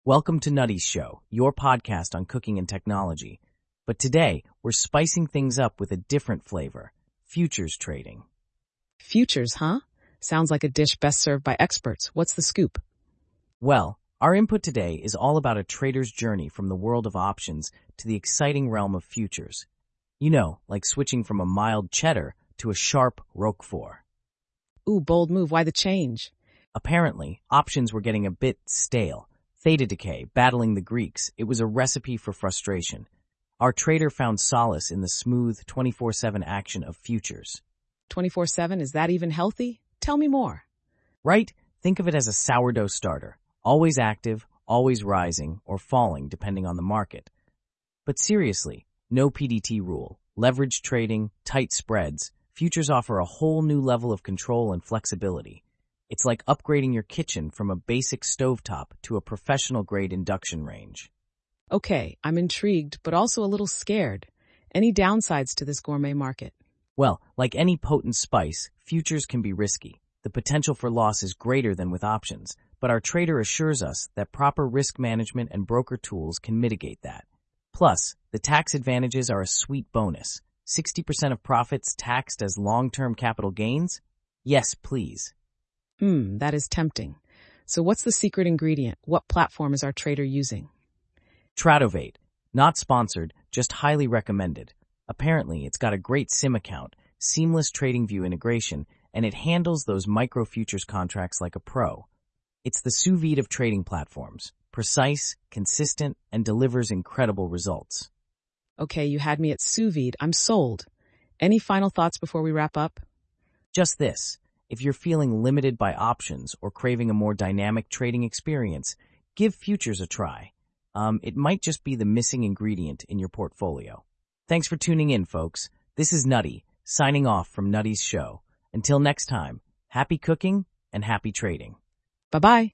Welcome to Nutty's Show, your podcast on cooking and technology. But today, we're spicing things up with a different flavor, futures trading. Futures, huh? Sounds like a dish best served by experts. What's the scoop? Well, our input today is all about a trader's journey from the world of options to the exciting realm of futures. You know, like switching from a mild cheddar to a sharp Roquefort. Ooh, bold move. Why the change? Apparently, options were getting a bit stale. Theta decay, battling the Greeks, it was a recipe for frustration. Our trader found solace in the smooth 24/7 action of futures. 24/7, is that even healthy? Tell me more. Right? Think of it as a sourdough starter, always active, always rising, or falling depending on the market. But seriously, no PDT rule, leverage trading, tight spreads, futures offer a whole new level of control and flexibility. It's like upgrading your kitchen from a basic stovetop to a professional-grade induction range. Okay, I'm intrigued, but also a little scared. Any downsides to this gourmet market? Well, like any potent spice, futures can be risky. The potential for loss is greater than with options, but our trader assures us that proper risk management and broker tools can mitigate that. Plus, the tax advantages are a sweet bonus. 60% of profits taxed as long-term capital gains? Yes, please. That is tempting. So what's the secret ingredient? What platform is our trader using? Tradovate. Not sponsored, just highly recommended. Apparently, it's got a great SIM account, seamless TradingView integration, and it handles those micro futures contracts like a pro. It's the sous vide of trading platforms. Precise, consistent, and delivers incredible results. Okay, you had me at sous vide. I'm sold. Any final thoughts before we wrap up? Just this. If you're feeling limited by options or craving a more dynamic trading experience, give futures a try. It might just be the missing ingredient in your portfolio. Thanks for tuning in, folks. This is Nutty, signing off from Nutty's Show. Until next time, happy cooking and happy trading. Bye-bye.